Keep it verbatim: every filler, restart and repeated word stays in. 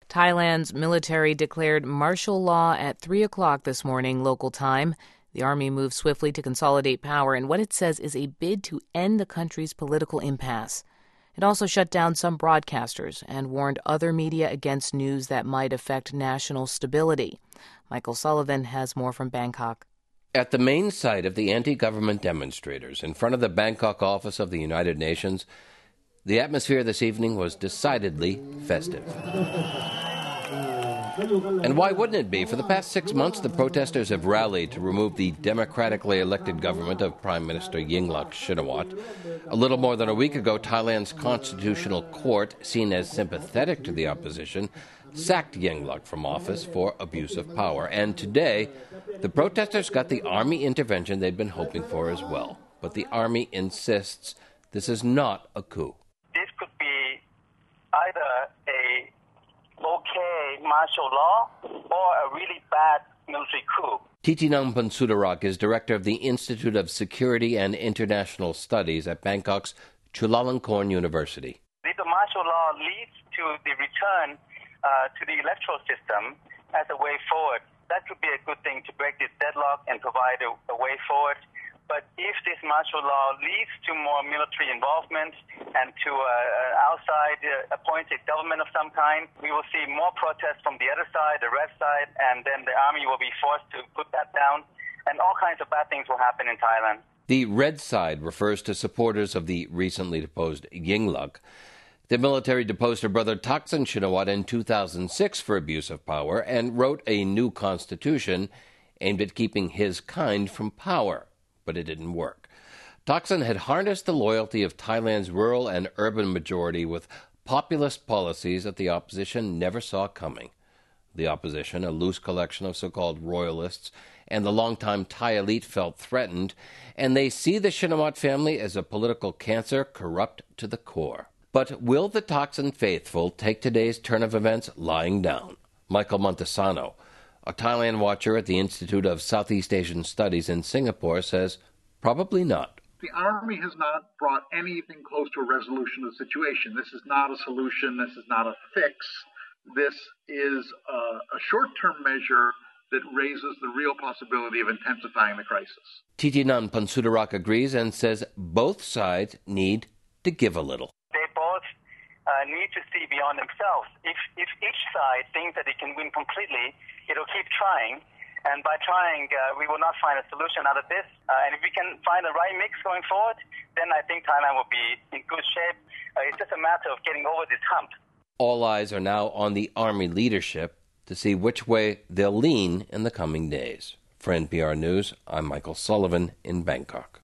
Thailand's military declared martial law at three o'clock this morning, local time. The army moved swiftly to consolidate power in what it says is a bid to end the country's political impasse. It also shut down some broadcasters and warned other media against news that might affect national stability. Michael Sullivan has more from Bangkok. At the main site of the anti-government demonstrators, in front of the Bangkok office of the United Nations, the atmosphere this evening was decidedly festive. And why wouldn't it be? For the past six months, the protesters have rallied to remove the democratically elected government of Prime Minister Yingluck Shinawatra. A little more than a week ago, Thailand's constitutional court, seen as sympathetic to the opposition, sacked Yingluck from office for abuse of power. And today, the protesters got the army intervention they'd been hoping for as well. But the army insists this is not a coup. This could be either a okay martial law or a really bad military coup. Thitinan Pongsudhirak is director of the Institute of Security and International Studies at Bangkok's Chulalongkorn University. If the martial law leads to the return uh, to the electoral system as a way forward, that could be a good thing to break this deadlock and provide a, a way forward. But if this martial law leads to more military involvement and to an outside uh, appointed government of some kind, we will see more protests from the other side, the red side, and then the army will be forced to put that down, and all kinds of bad things will happen in Thailand. The red side refers to supporters of the recently deposed Yingluck. The military deposed her brother Thaksin Shinawatra in two thousand six for abuse of power and wrote a new constitution aimed at keeping his kind from power. But it didn't work. Thaksin had harnessed the loyalty of Thailand's rural and urban majority with populist policies that the opposition never saw coming. The opposition, a loose collection of so-called royalists, and the longtime Thai elite felt threatened, and they see the Shinawatra family as a political cancer corrupt to the core. But will the Thaksin faithful take today's turn of events lying down? Michael Montesano, a Thailand watcher at the Institute of Southeast Asian Studies in Singapore, says probably not. The army has not brought anything close to a resolution of the situation. This is not a solution. This is not a fix. This is a, a short-term measure that raises the real possibility of intensifying the crisis. Thitinan Pongsudhirak agrees and says both sides need to give a little. They both uh, need to see beyond themselves. If, if each side thinks that it can win completely, it'll keep trying, and by trying, uh, we will not find a solution out of this. Uh, and if we can find the right mix going forward, then I think Thailand will be in good shape. Uh, it's just a matter of getting over this hump. All eyes are now on the army leadership to see which way they'll lean in the coming days. For N P R News, I'm Michael Sullivan in Bangkok.